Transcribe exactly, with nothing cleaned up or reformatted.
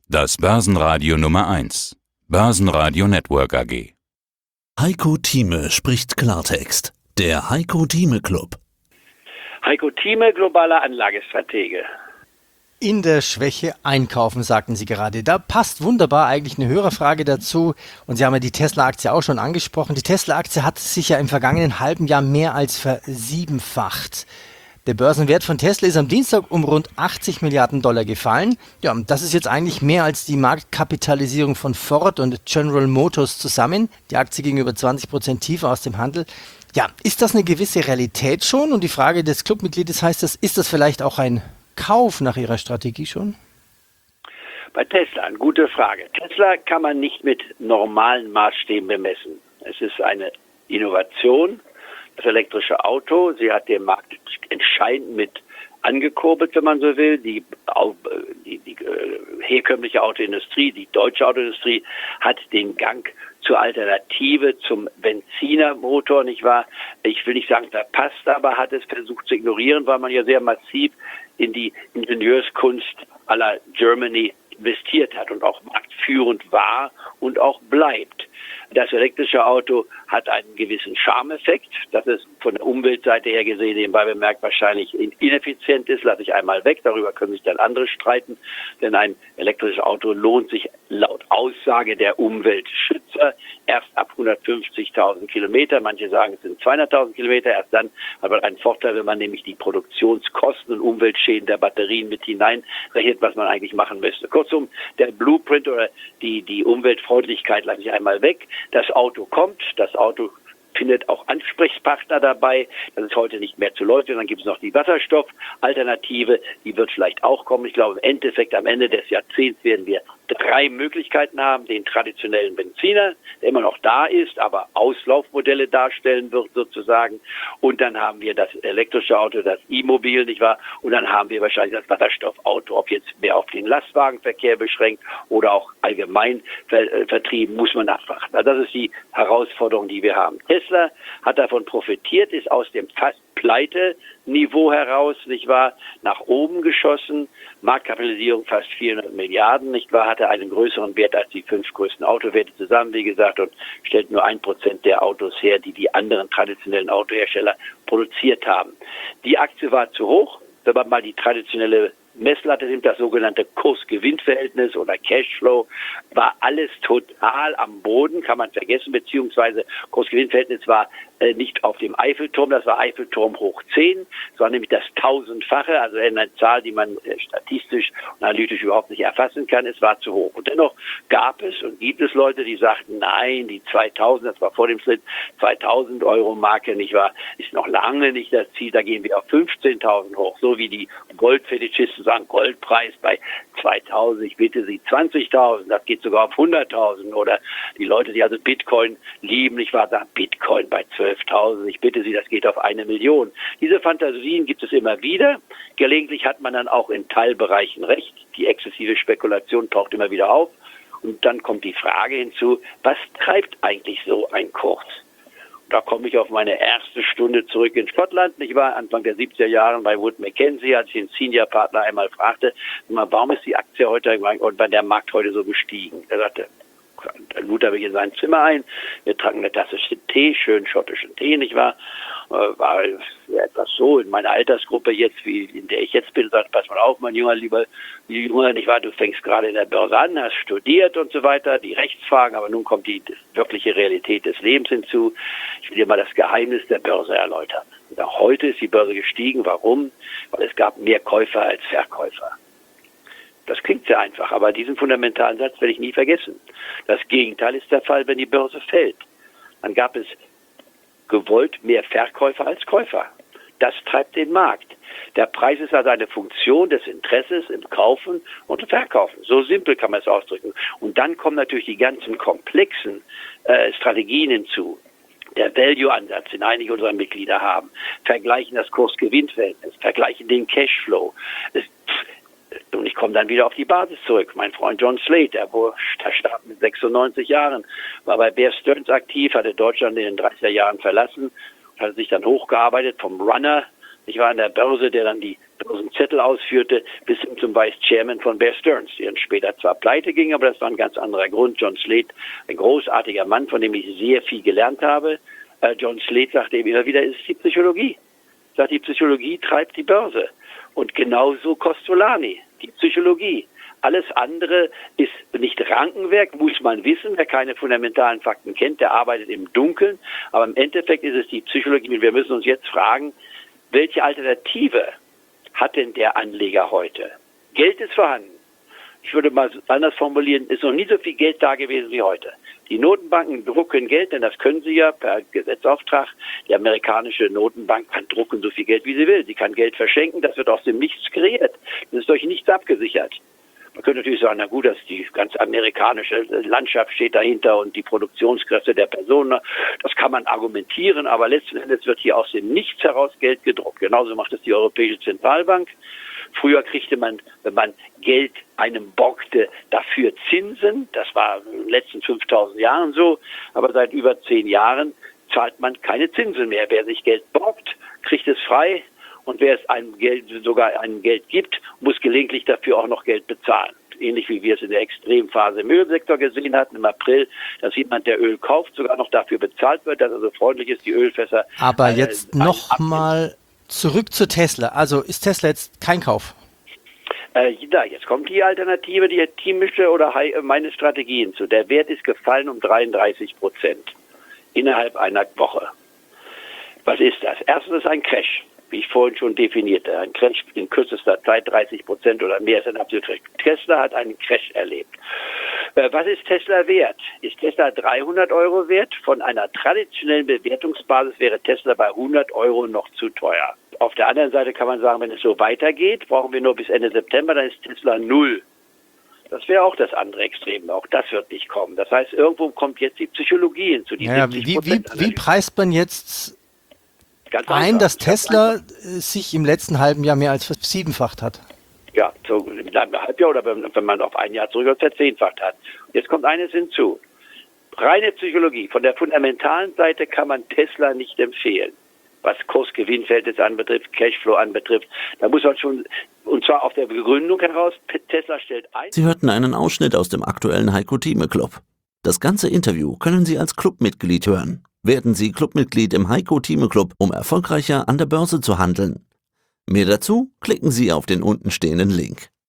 Das Börsenradio Nummer eins. Börsenradio Network A G. Heiko Thieme spricht Klartext. Der Heiko Thieme Club. Heiko Thieme, globaler Anlagestratege. In der Schwäche einkaufen, sagten Sie gerade. Da passt wunderbar eigentlich eine Hörerfrage dazu. Und Sie haben ja die Tesla-Aktie auch schon angesprochen. Die Tesla-Aktie hat sich ja im vergangenen halben Jahr mehr als versiebenfacht. Der Börsenwert von Tesla ist am Dienstag um rund achtzig Milliarden Dollar gefallen. Ja, das ist jetzt eigentlich mehr als die Marktkapitalisierung von Ford und General Motors zusammen. Die Aktie ging über zwanzig Prozent tiefer aus dem Handel. Ja, ist das eine gewisse Realität schon? Und die Frage des Clubmitgliedes heißt das, ist das vielleicht auch ein Kauf nach Ihrer Strategie schon? Bei Tesla, eine gute Frage. Tesla kann man nicht mit normalen Maßstäben bemessen. Es ist eine Innovation, das elektrische Auto. Sie hat den Markt entscheidend mit angekurbelt, wenn man so will. Die, die, die herkömmliche Autoindustrie, die deutsche Autoindustrie, hat den Gang zur Alternative zum Benzinermotor, nicht wahr? Ich will nicht sagen, verpasst, aber hat es versucht zu ignorieren, weil man ja sehr massiv in die Ingenieurskunst à la Germany investiert hat und auch marktführend war und auch bleibt. Das elektrische Auto hat einen gewissen Charmeffekt, dass es von der Umweltseite her gesehen nebenbei bemerkt wahrscheinlich ineffizient ist, lasse ich einmal weg, darüber können sich dann andere streiten, denn ein elektrisches Auto lohnt sich laut Aussage der Umweltschützer erst ab hundertfünfzigtausend Kilometer, manche sagen es sind zweihunderttausend Kilometer, erst dann hat man einen Vorteil, wenn man nämlich die Produktionskosten und Umweltschäden der Batterien mit hineinrechnet, was man eigentlich machen müsste. Kurzum, der Blueprint oder die, die Umweltfreundlichkeit lasse ich einmal weg. Das Auto kommt, das Auto findet auch Ansprechpartner dabei. Das ist heute nicht mehr zu leugnen. Dann gibt es noch die Wasserstoffalternative, die wird vielleicht auch kommen. Ich glaube, im Endeffekt am Ende des Jahrzehnts werden wir drei Möglichkeiten haben. Den traditionellen Benziner, der immer noch da ist, aber Auslaufmodelle darstellen wird sozusagen. Und dann haben wir das elektrische Auto, das E-Mobil, nicht wahr? Und dann haben wir wahrscheinlich das Wasserstoffauto. Ob jetzt mehr auf den Lastwagenverkehr beschränkt oder auch allgemein ver- vertrieben, muss man nachfragen. Also das ist die Herausforderung, die wir haben. Tesla hat davon profitiert, ist aus dem fast Pleite-Niveau heraus, nicht wahr, nach oben geschossen. Marktkapitalisierung fast vierhundert Milliarden, nicht wahr, hatte einen größeren Wert als die fünf größten Autowerte zusammen, wie gesagt, und stellt nur ein Prozent der Autos her, die die anderen traditionellen Autohersteller produziert haben. Die Aktie war zu hoch, wenn man mal die traditionelle Messlatte nimmt, das sogenannte Kurs-Gewinn-Verhältnis oder Cashflow, war alles total am Boden, kann man vergessen, beziehungsweise Kurs-Gewinn-Verhältnis war äh, nicht auf dem Eiffelturm, das war Eiffelturm hoch zehn, es war nämlich das tausendfache, also eine Zahl, die man äh, statistisch und analytisch überhaupt nicht erfassen kann, es war zu hoch. Und dennoch gab es und gibt es Leute, die sagten, nein, die zweitausend, das war vor dem Schritt, zweitausend Euro Marke, nicht wahr, ist noch lange nicht das Ziel, da gehen wir auf fünfzehntausend hoch, so wie die Goldfetischisten sagen, Goldpreis bei zweitausend, ich bitte Sie zwanzigtausend, das geht sogar auf hunderttausend, oder die Leute, die also Bitcoin lieben, nicht wahr, sagen Bitcoin bei zwölftausend, ich bitte Sie, das geht auf eine Million. Diese Fantasien gibt es immer wieder, gelegentlich hat man dann auch in Teilbereichen recht, die exzessive Spekulation taucht immer wieder auf und dann kommt die Frage hinzu, was treibt eigentlich so ein Kurs? Da komme ich auf meine erste Stunde zurück in Schottland. Ich war Anfang der siebziger Jahre bei Wood Mackenzie, als ich den Senior-Partner einmal fragte, warum ist die Aktie heute und bei der Markt heute so gestiegen? Er sagte, dann lud er mich in sein Zimmer ein, wir tranken eine Tasse Tee, schön schottischen Tee, nicht wahr? War etwas so in meiner Altersgruppe jetzt, wie in der ich jetzt bin, sagt, pass mal auf, mein Junge, lieber Junge, nicht wahr, du fängst gerade in der Börse an, hast studiert und so weiter, die Rechtsfragen, aber nun kommt die wirkliche Realität des Lebens hinzu. Ich will dir mal das Geheimnis der Börse erläutern. Und auch heute ist die Börse gestiegen. Warum? Weil es gab mehr Käufer als Verkäufer. Das klingt sehr einfach, aber diesen fundamentalen Satz werde ich nie vergessen. Das Gegenteil ist der Fall, wenn die Börse fällt. Dann gab es gewollt mehr Verkäufer als Käufer. Das treibt den Markt. Der Preis ist also eine Funktion des Interesses im Kaufen und im Verkaufen. So simpel kann man es ausdrücken. Und dann kommen natürlich die ganzen komplexen äh, Strategien hinzu. Der Value-Ansatz, den einige unserer Mitglieder haben, vergleichen das Kurs-Gewinn-Verhältnis, vergleichen den Cashflow. Es, Und ich komme dann wieder auf die Basis zurück. Mein Freund John Slade, der, der starb mit sechsundneunzig Jahren, war bei Bear Stearns aktiv, hatte Deutschland in den dreißiger Jahren verlassen und hatte sich dann hochgearbeitet vom Runner Ich war an der Börse, der dann die Börsenzettel ausführte, bis hin zum Vice Chairman von Bear Stearns, die dann später zwar pleite ging, aber das war ein ganz anderer Grund. John Slade, ein großartiger Mann, von dem ich sehr viel gelernt habe. Äh, John Slade sagte eben immer wieder, es ist die Psychologie. Sagt, die Psychologie treibt die Börse. Und genauso Costolani, die Psychologie. Alles andere ist nicht Rankenwerk, muss man wissen. Wer keine fundamentalen Fakten kennt, der arbeitet im Dunkeln. Aber im Endeffekt ist es die Psychologie. Und wir müssen uns jetzt fragen, welche Alternative hat denn der Anleger heute? Geld ist vorhanden. Ich würde mal anders formulieren, ist noch nie so viel Geld da gewesen wie heute. Die Notenbanken drucken Geld, denn das können sie ja per Gesetzauftrag. Die amerikanische Notenbank kann drucken so viel Geld, wie sie will. Sie kann Geld verschenken, das wird aus dem Nichts kreiert. Das ist durch nichts abgesichert. Man könnte natürlich sagen, na gut, dass die ganz amerikanische Landschaft steht dahinter und die Produktionskräfte der Personen. Das kann man argumentieren, aber letzten Endes wird hier aus dem Nichts heraus Geld gedruckt. Genauso macht es die Europäische Zentralbank. Früher kriegte man, wenn man Geld einem borgte, dafür Zinsen. Das war in den letzten fünftausend Jahren so. Aber seit über zehn Jahren zahlt man keine Zinsen mehr. Wer sich Geld borgt, kriegt es frei. Und wer es einem Geld, sogar einem Geld gibt, muss gelegentlich dafür auch noch Geld bezahlen. Ähnlich wie wir es in der Extremphase im Ölsektor gesehen hatten im April, dass jemand, der Öl kauft, sogar noch dafür bezahlt wird, dass er so freundlich ist, die Ölfässer. Aber jetzt äh, nochmal zurück zu Tesla. Also ist Tesla jetzt kein Kauf? Äh, ja, jetzt kommt die Alternative, die teamische oder meine Strategie hinzu. Der Wert ist gefallen um dreiunddreißig Prozent innerhalb einer Woche. Was ist das? Erstens ist ein Crash, wie ich vorhin schon definierte. Ein Crash in kürzester Zeit, dreißig Prozent oder mehr ist ein absoluter Crash. Tesla hat einen Crash erlebt. Äh, was ist Tesla wert? Ist Tesla dreihundert Euro wert? Von einer traditionellen Bewertungsbasis wäre Tesla bei hundert Euro noch zu teuer. Auf der anderen Seite kann man sagen, wenn es so weitergeht, brauchen wir nur bis Ende September, dann ist Tesla null. Das wäre auch das andere Extrem. Auch das wird nicht kommen. Das heißt, irgendwo kommt jetzt die Psychologie hinzu. Die ja, wie, wie, wie preist man jetzt Ganz ein, einfach. dass Tesla sich im letzten halben Jahr mehr als versiebenfacht hat? Ja, so in einem Halbjahr oder wenn, wenn man auf ein Jahr zurück verzehnfacht hat. Jetzt kommt eines hinzu. Reine Psychologie. Von der fundamentalen Seite kann man Tesla nicht empfehlen. Was Kurs-Gewinn-Verhältnis anbetrifft, Cashflow anbetrifft. Da muss man schon, und zwar auf der Begründung heraus, Tesla stellt ein. Sie hörten einen Ausschnitt aus dem aktuellen Heiko Thieme Club. Das ganze Interview können Sie als Clubmitglied hören. Werden Sie Clubmitglied im Heiko Thieme Club, um erfolgreicher an der Börse zu handeln. Mehr dazu klicken Sie auf den unten stehenden Link.